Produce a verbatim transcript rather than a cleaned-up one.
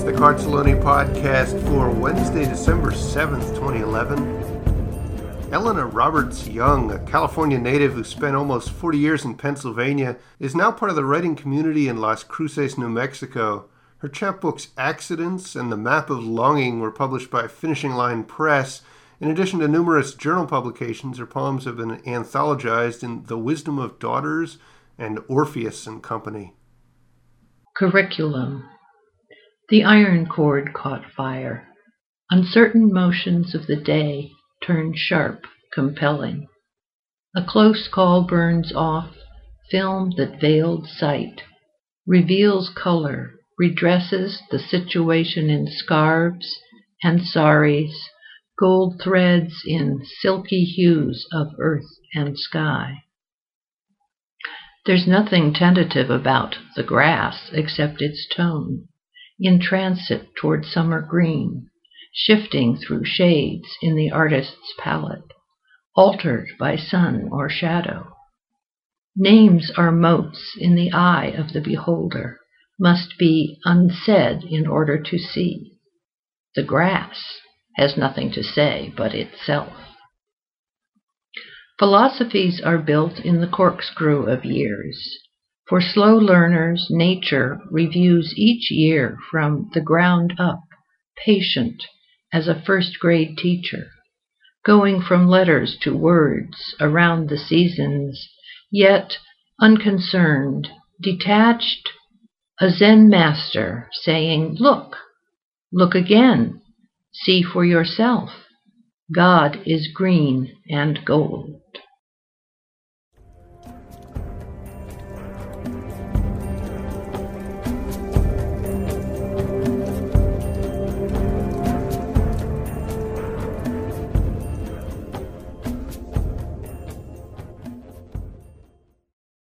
It's the Carcelloni podcast for Wednesday, December seventh, twenty eleven. Eleanor Roberts Young, a California native who spent almost forty years in Pennsylvania, is now part of the writing community in Las Cruces, New Mexico. Her chapbooks Accidents and The Map of Longing were published by Finishing Line Press. In addition to numerous journal publications, her poems have been anthologized in The Wisdom of Daughters and Orpheus and Company. Curriculum. The iron cord caught fire. Uncertain motions of the day turn sharp, compelling. A close call burns off, film that veiled sight, reveals color, redresses the situation in scarves and saris, gold threads in silky hues of earth and sky. There's nothing tentative about the grass except its tone, in transit toward summer green, shifting through shades in the artist's palette, altered by sun or shadow. Names are motes in the eye of the beholder, must be unsaid in order to see. The grass has nothing to say but itself. Philosophies are built in the corkscrew of years. For slow learners, nature reviews each year from the ground up, patient as a first-grade teacher, going from letters to words around the seasons, yet unconcerned, detached, a Zen master saying, "Look, look again, see for yourself. God is green and gold."